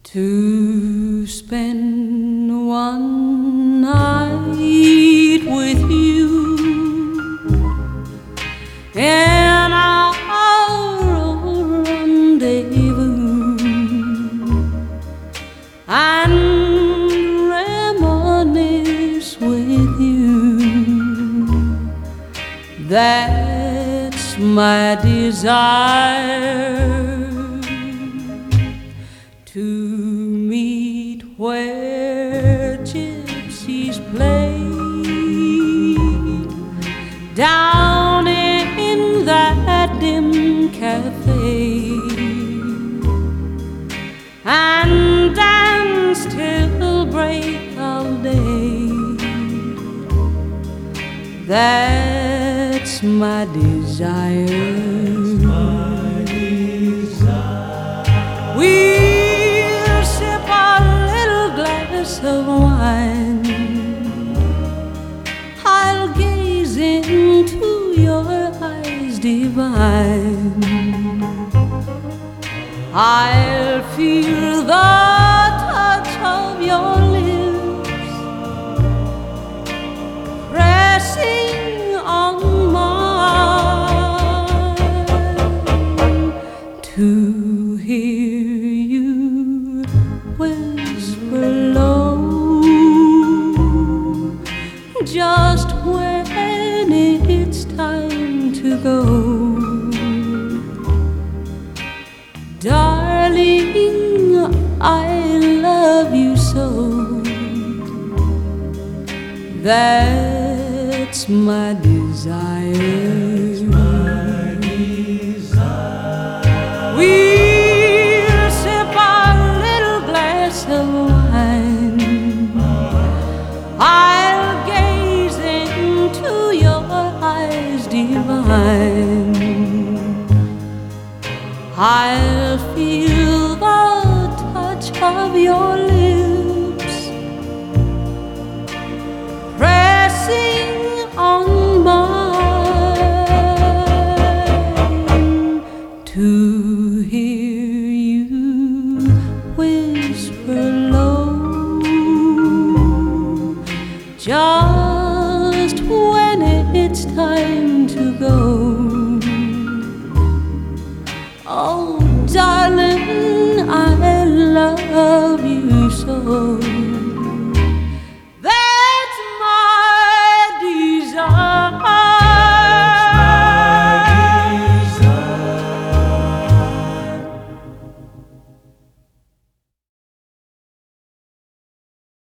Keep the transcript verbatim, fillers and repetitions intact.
to spend one night with you in our rendezvous and reminisce with you. That's my desire, to meet where gypsies play down in that dim cafe and dance till break of day. That's my desire. We'll sip a little glass of wine. I'll gaze into your eyes divine. I'll feel the touch of your lips pressing on mine, to hear you whisper low just when it's time to go. Darling, I love you so. That's my desire. We'll sip a little glass of wine. I'll gaze into your eyes divine. I'll feel the touch of your lips pressing on mine, to hear you whisper low just when it's time to go. Oh, darling, I love you so.